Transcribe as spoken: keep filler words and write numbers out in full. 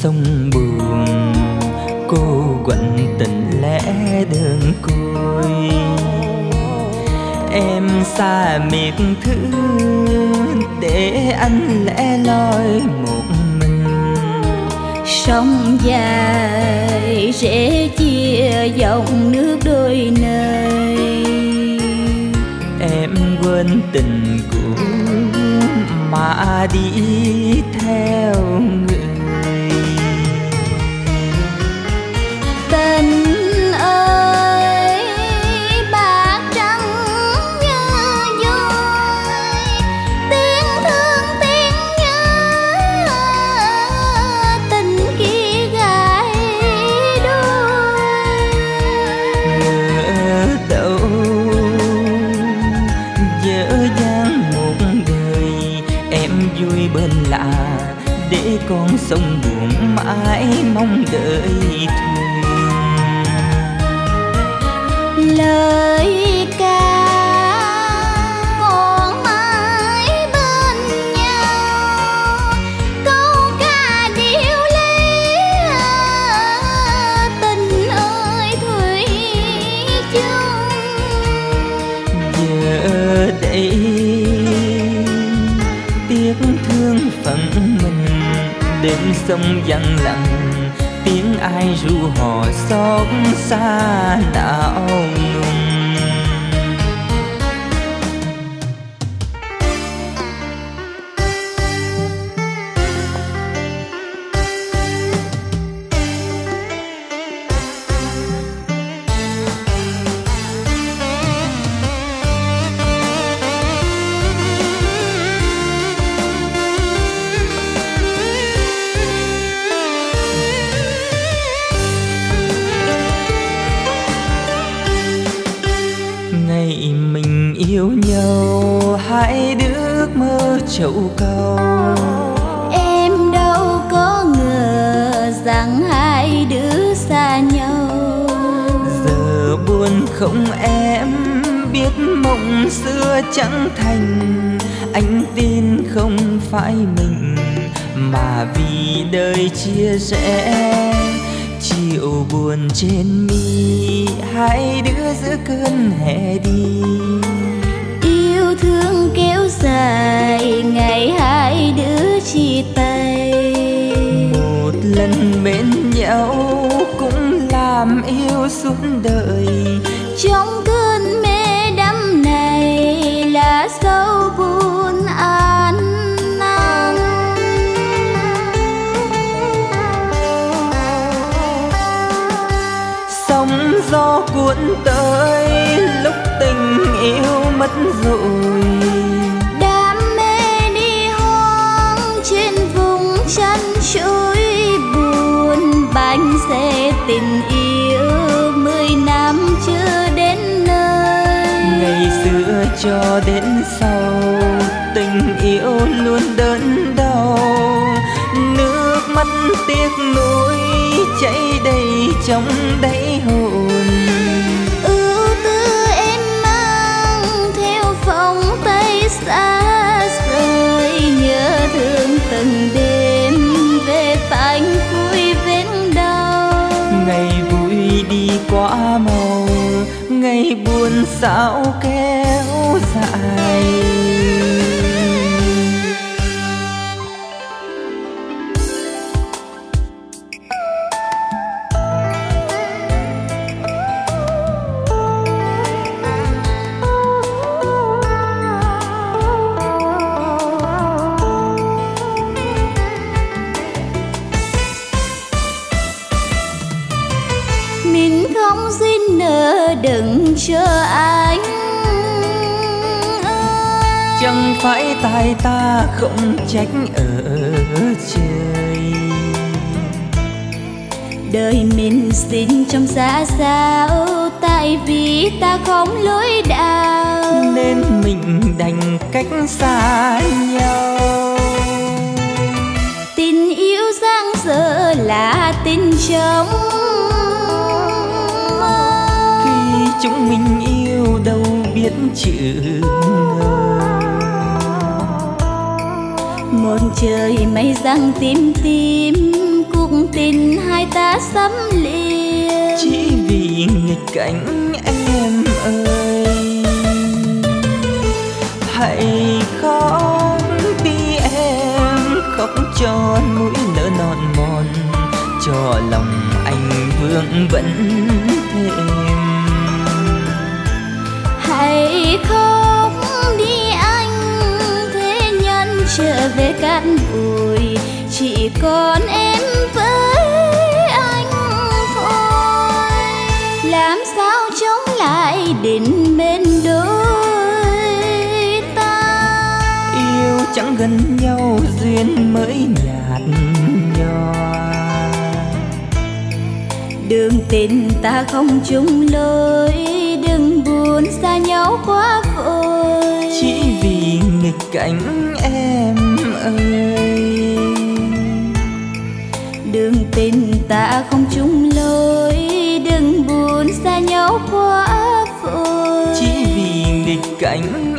sông buồn, cô quạnh tình lẽ đơn côi. Em xa miệt thương để anh lẻ loi một mình. Sông dài sẽ chia dòng nước đôi nơi. Em quên tình cũ mà đi theo người. Tình ơi bạc trắng như vôi, tiếng thương tiếng nhớ tình kia gái đôi. Ngỡ đâu dở dang một đời, em vui bên lạ để con sông buồn mãi mong đợi thuyền. Lời ca còn mãi bên nhau, câu ca điệu lý tình ơi thủy chung. Giờ đây tiếc thương phận mình, đêm sông vắng lặng tiếng ai ru hò xót xa não nùng. Ngày mình yêu nhau hai đứa mơ chậu câu. Em đâu có ngờ rằng hai đứa xa nhau. Giờ buồn không em biết mộng xưa chẳng thành. Anh tin không phải mình mà vì đời chia rẽ. Chiều buồn trên mi hai đứa giữa cơn hè đi. Yêu thương kéo dài ngày hai đứa chia tay. Một lần bên nhau cũng làm yêu suốt đời. Trong cơn mê đắm này là sâu buồn an nan. Sóng gió cuốn tới lúc tình yêu mất rồi. Đam mê đi hoang trên vùng chân trôi buồn. Bánh xe tình yêu mười năm chưa đến nơi. Ngày xưa cho đến sau tình yêu luôn đớn đau. Nước mắt tiếc nuối chảy đầy trong đáy hồn. Ưu tư em mang theo vòng tay xa rời. Nhớ thương từng đêm về phanh vui vết đau. Ngày vui đi quá mau, ngày buồn sao kéo dài. Mình không xin nợ đừng chờ anh. Chẳng phải tại ta không trách ở trời. Đời mình xin trong xa sao. Tại vì ta không lối đạo nên mình đành cách xa nhau. Tình yêu giang dở là tình trong mơ. Khi chúng mình yêu đâu biết chữ ngờ. Một trời mây răng tím tím cuộc tình hai ta sắm liền, chỉ vì nghịch cảnh em ơi. Hãy khóc đi em, khóc cho mũi nở non mòn, cho lòng anh vương vẫn thêm. Hãy khóc đi anh, thế nhân trở về cát bụi, chỉ còn em với anh thôi. Làm sao chống lại đến bên đôi ta, Yêu chẳng gần nhau duyên mới nhạt nhòa. đường tình ta không chung lối, đừng buồn xa nhau quá vội, Chỉ vì nghịch cảnh em ơi. đường tình ta không chung lối, đừng buồn xa nhau quá vội, Chỉ vì nghịch cảnh